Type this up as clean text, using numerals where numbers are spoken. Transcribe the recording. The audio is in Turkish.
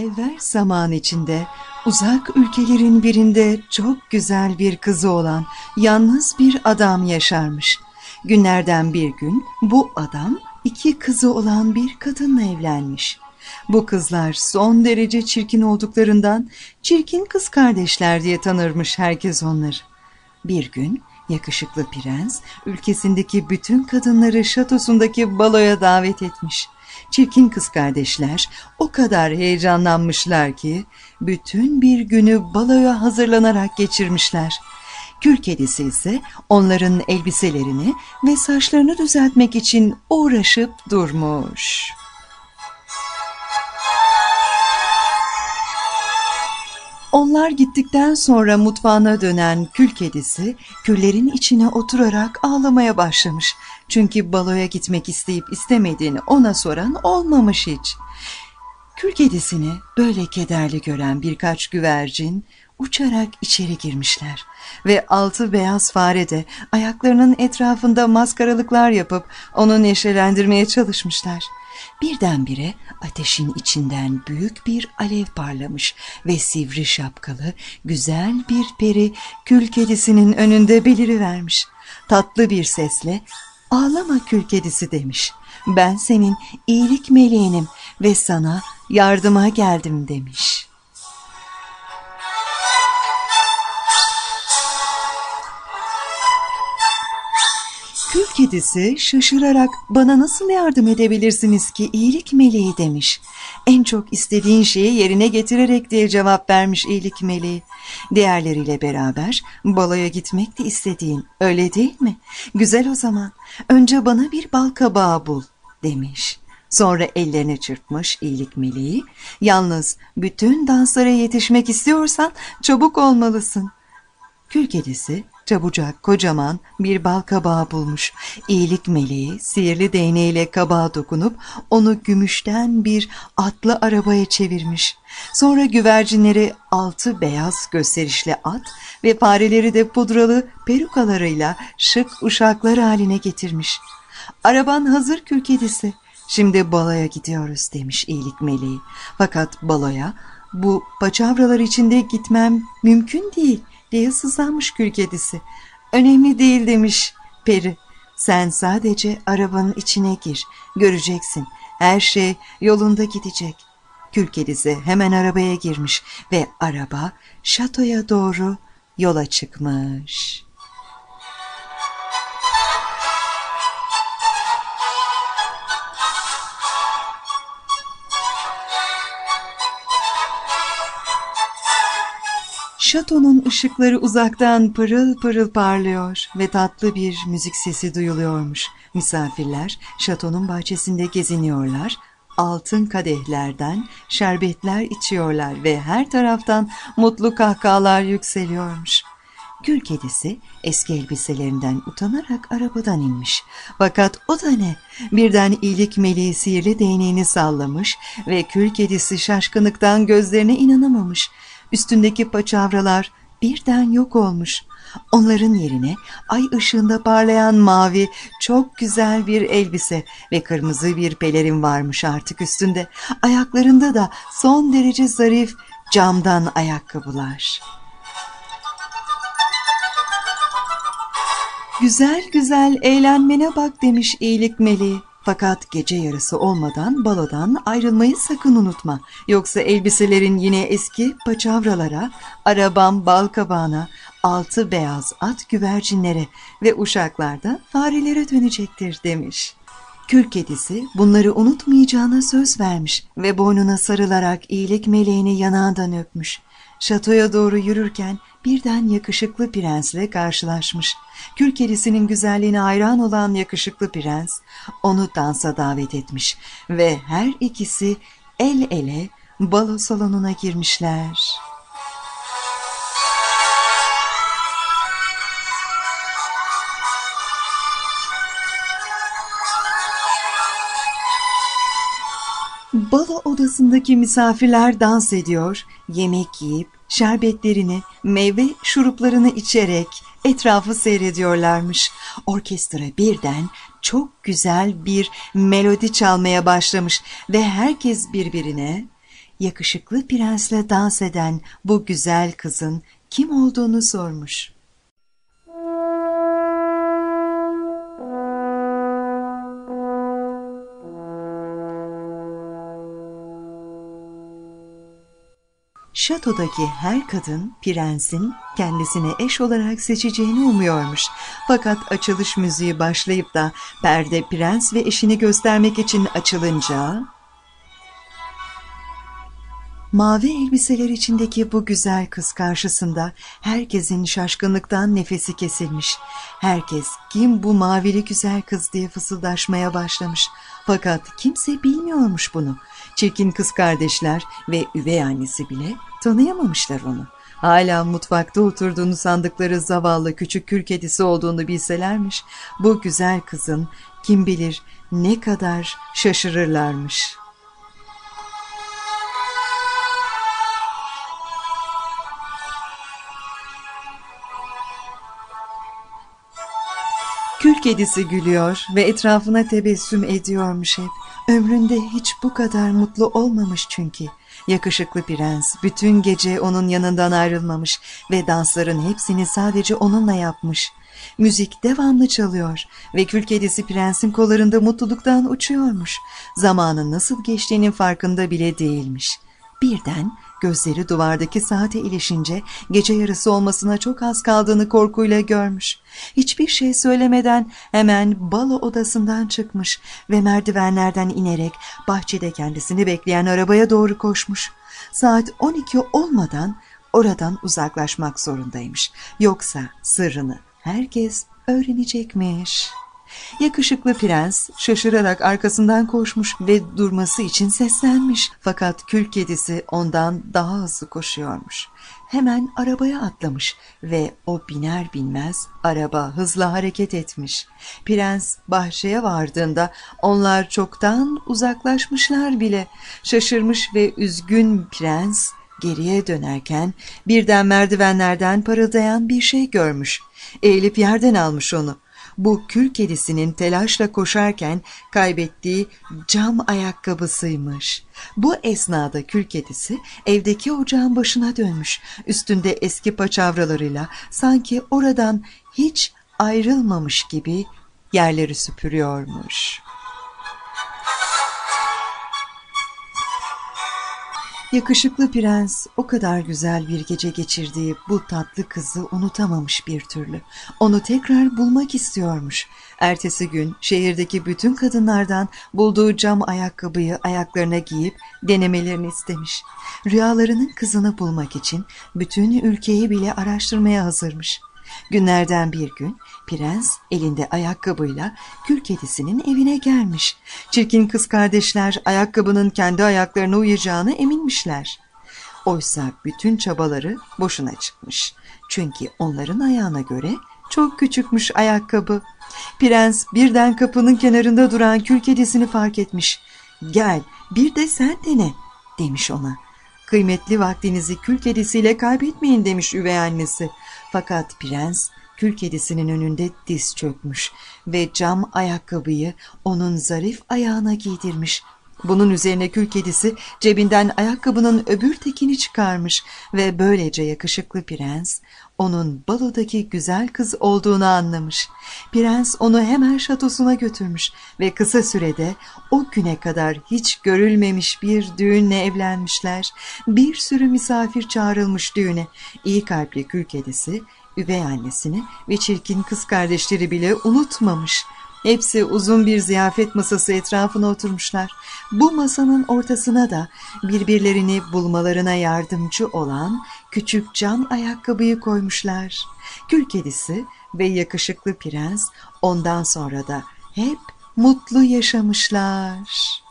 Evvel zaman içinde uzak ülkelerin birinde çok güzel bir kızı olan yalnız bir adam yaşarmış. Günlerden bir gün bu adam iki kızı olan bir kadınla evlenmiş. Bu kızlar son derece çirkin olduklarından çirkin kız kardeşler diye tanırmış herkes onları. Bir gün yakışıklı prens ülkesindeki bütün kadınları şatosundaki baloya davet etmiş. Çirkin kız kardeşler o kadar heyecanlanmışlar ki bütün bir günü baloya hazırlanarak geçirmişler. Kül kedisi ise onların elbiselerini ve saçlarını düzeltmek için uğraşıp durmuş. Onlar gittikten sonra mutfağına dönen kül kedisi küllerin içine oturarak ağlamaya başlamış. Çünkü baloya gitmek isteyip istemediğini ona soran olmamış hiç. Kül kedisini böyle kederli gören birkaç güvercin uçarak içeri girmişler ve altı beyaz fare de ayaklarının etrafında maskaralıklar yapıp onu neşelendirmeye çalışmışlar. Birdenbire ateşin içinden büyük bir alev parlamış ve sivri şapkalı güzel bir peri kül kedisinin önünde belirivermiş. Tatlı bir sesle "Ağlama kül kedisi" demiş. "Ben senin iyilik meleğinim ve sana yardıma geldim" demiş. Kül kedisi şaşırarak "Bana nasıl yardım edebilirsiniz ki iyilik meleği" demiş. "En çok istediğin şeyi yerine getirerek" diye cevap vermiş iyilik meleği. "Diğerleriyle beraber baloya gitmek de istediğin, öyle değil mi? Güzel, o zaman önce bana bir bal kabağı bul" demiş. Sonra ellerini çırpmış iyilik meleği. "Yalnız bütün danslara yetişmek istiyorsan çabuk olmalısın." Kül kedisi çabucak kocaman bir bal kabağı bulmuş. İyilik meleği sihirli değneğiyle kabağa dokunup onu gümüşten bir atlı arabaya çevirmiş. Sonra güvercinleri 6 beyaz gösterişli at ve fareleri de pudralı perukalarıyla şık uşaklar haline getirmiş. "Araban hazır kül kedisi. Şimdi baloya gidiyoruz" demiş iyilik meleği. "Fakat baloya bu paçavralar içinde gitmem mümkün değil" diye sızlanmış kül kedisi. "Önemli değil" demiş peri. "Sen sadece arabanın içine gir. Göreceksin, her şey yolunda gidecek." Kül kedisi hemen arabaya girmiş ve araba şatoya doğru yola çıkmış. Şatonun ışıkları uzaktan pırıl pırıl parlıyor ve tatlı bir müzik sesi duyuluyormuş. Misafirler şatonun bahçesinde geziniyorlar, altın kadehlerden şerbetler içiyorlar ve her taraftan mutlu kahkahalar yükseliyormuş. Kül kedisi eski elbiselerinden utanarak arabadan inmiş. Fakat o da ne? Birden iyilik meleği sihirli değneğini sallamış ve kül kedisi şaşkınlıktan gözlerine inanamamış. Üstündeki paçavralar birden yok olmuş. Onların yerine ay ışığında parlayan mavi, çok güzel bir elbise ve kırmızı bir pelerin varmış artık üstünde. Ayaklarında da son derece zarif camdan ayakkabılar. "Güzel güzel eğlenmene bak" demiş iyilik meleği. "Fakat gece yarısı olmadan balodan ayrılmayı sakın unutma. Yoksa elbiselerin yine eski paçavralara, arabam bal kabağına, 6 beyaz at güvercinlere ve uşaklar da farelere dönecektir" demiş. Kül kedisi bunları unutmayacağına söz vermiş ve boynuna sarılarak iyilik meleğini yanağından öpmüş. Şatoya doğru yürürken birden yakışıklı prensle karşılaşmış. Kül kedisinin güzelliğine hayran olan yakışıklı prens onu dansa davet etmiş ve her ikisi el ele balo salonuna girmişler. Balo odasındaki misafirler dans ediyor, yemek yiyip şerbetlerini, meyve şuruplarını içerek etrafı seyrediyorlarmış. Orkestra birden çok güzel bir melodi çalmaya başlamış ve herkes birbirine yakışıklı prensle dans eden bu güzel kızın kim olduğunu sormuş. Şatodaki her kadın prensin kendisine eş olarak seçeceğini umuyormuş. Fakat açılış müziği başlayıp da perde prens ve eşini göstermek için açılınca mavi elbiseler içindeki bu güzel kız karşısında herkesin şaşkınlıktan nefesi kesilmiş. Herkes kim bu mavili güzel kız diye fısıldaşmaya başlamış. Fakat kimse bilmiyormuş bunu. Çirkin kız kardeşler ve üvey annesi bile tanıyamamışlar onu. Hala mutfakta oturduğunu sandıkları zavallı küçük kül kedisi olduğunu bilselermiş, bu güzel kızın kim bilir ne kadar şaşırırlarmış. Kül kedisi gülüyor ve etrafına tebessüm ediyormuş hep. Ömründe hiç bu kadar mutlu olmamış çünkü. Yakışıklı prens bütün gece onun yanından ayrılmamış ve dansların hepsini sadece onunla yapmış. Müzik devamlı çalıyor ve kül kedisi prensin kollarında mutluluktan uçuyormuş. Zamanın nasıl geçtiğinin farkında bile değilmiş. Birden gözleri duvardaki saate ilişince gece yarısı olmasına çok az kaldığını korkuyla görmüş. Hiçbir şey söylemeden hemen balo odasından çıkmış ve merdivenlerden inerek bahçede kendisini bekleyen arabaya doğru koşmuş. Saat 12 olmadan oradan uzaklaşmak zorundaymış. Yoksa sırrını herkes öğrenecekmiş. Yakışıklı prens şaşırarak arkasından koşmuş ve durması için seslenmiş. Fakat kül kedisi ondan daha hızlı koşuyormuş. Hemen arabaya atlamış ve o biner binmez araba hızla hareket etmiş. Prens bahçeye vardığında onlar çoktan uzaklaşmışlar bile. Şaşırmış ve üzgün prens geriye dönerken birden merdivenlerden parıldayan bir şey görmüş. Eğilip yerden almış onu. Bu kül kedisinin telaşla koşarken kaybettiği cam ayakkabısıymış. Bu esnada kül kedisi evdeki ocağın başına dönmüş. Üstünde eski paçavralarıyla sanki oradan hiç ayrılmamış gibi yerleri süpürüyormuş. Yakışıklı prens o kadar güzel bir gece geçirdiği bu tatlı kızı unutamamış bir türlü. Onu tekrar bulmak istiyormuş. Ertesi gün şehirdeki bütün kadınlardan bulduğu cam ayakkabıyı ayaklarına giyip denemelerini istemiş. Rüyalarının kızını bulmak için bütün ülkeyi bile araştırmaya hazırmış. Günlerden bir gün prens elinde ayakkabıyla kül kedisinin evine gelmiş. Çirkin kız kardeşler ayakkabının kendi ayaklarına uyacağına eminmişler. Oysa bütün çabaları boşuna çıkmış. Çünkü onların ayağına göre çok küçükmüş ayakkabı. Prens birden kapının kenarında duran kül kedisini fark etmiş. "Gel, bir de sen dene," demiş ona. "Kıymetli vaktinizi kül kedisiyle kaybetmeyin," demiş üvey annesi. Fakat prens kül kedisinin önünde diz çökmüş ve cam ayakkabıyı onun zarif ayağına giydirmiş. Bunun üzerine kül kedisi cebinden ayakkabının öbür tekini çıkarmış ve böylece yakışıklı prens onun balodaki güzel kız olduğunu anlamış. Prens onu hemen şatosuna götürmüş ve kısa sürede o güne kadar hiç görülmemiş bir düğünle evlenmişler. Bir sürü misafir çağrılmış düğüne. İyi kalpli kül kedisi üvey annesini ve çirkin kız kardeşleri bile unutmamış. Hepsi uzun bir ziyafet masası etrafına oturmuşlar. Bu masanın ortasına da birbirlerini bulmalarına yardımcı olan küçük cam ayakkabıyı koymuşlar. Kül kedisi ve yakışıklı prens ondan sonra da hep mutlu yaşamışlar.